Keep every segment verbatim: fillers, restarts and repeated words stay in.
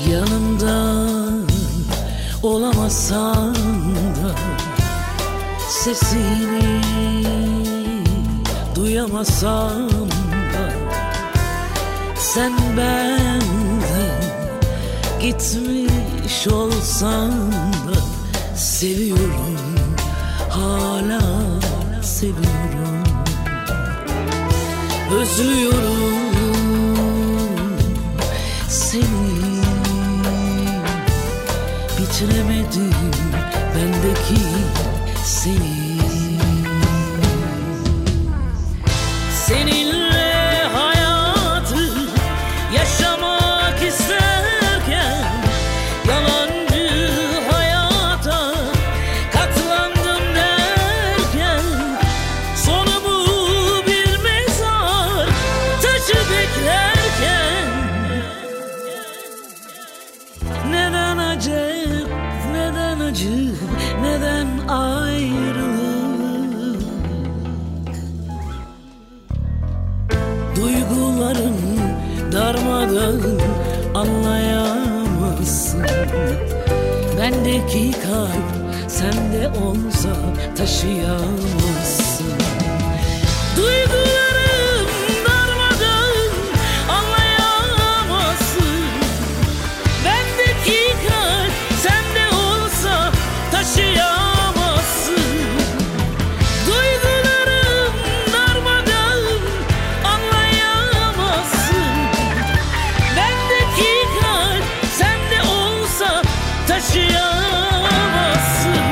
Yanımda olamazsan da sesini duyamasam da sen benden gitmiş olsan da seviyorum, hala seviyorum. Özlüyorum seni, bitiremedim bendeki seni. Seninle hayatı yaşamak isterken yalancı hayata katlandım derken sonumu bir mezar taşı beklerken neden acep, neden acı, neden ayrılık? Duygularım darmadan anlayamazsın. Bendeki kalp sende olsa taşıyamazsın. Duygularım darmadan anlayamazsın. Bendeki kalp sende olsa taşıyamazsın. Duygularım darmadan anlayamazsın. Bendeki kalp sende olsa taşıyamazsın.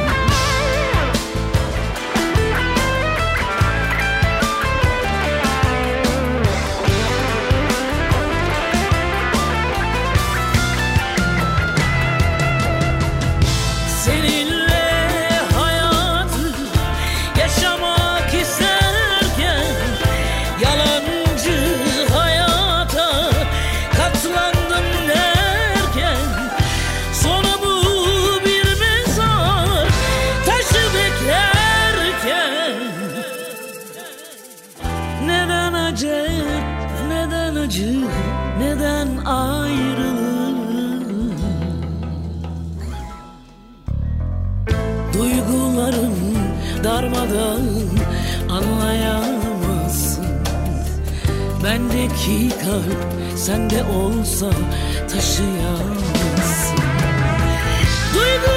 Seninle hayatı yaşamak isterken yalancı hayata katlandım derken sonumu bir mezar taşı beklerken neden acep, neden acı, neden ayrılık? Duygularım darmadan anlayamazsın. Bendeki kalp sende olsa taşıyamazsın. Duygu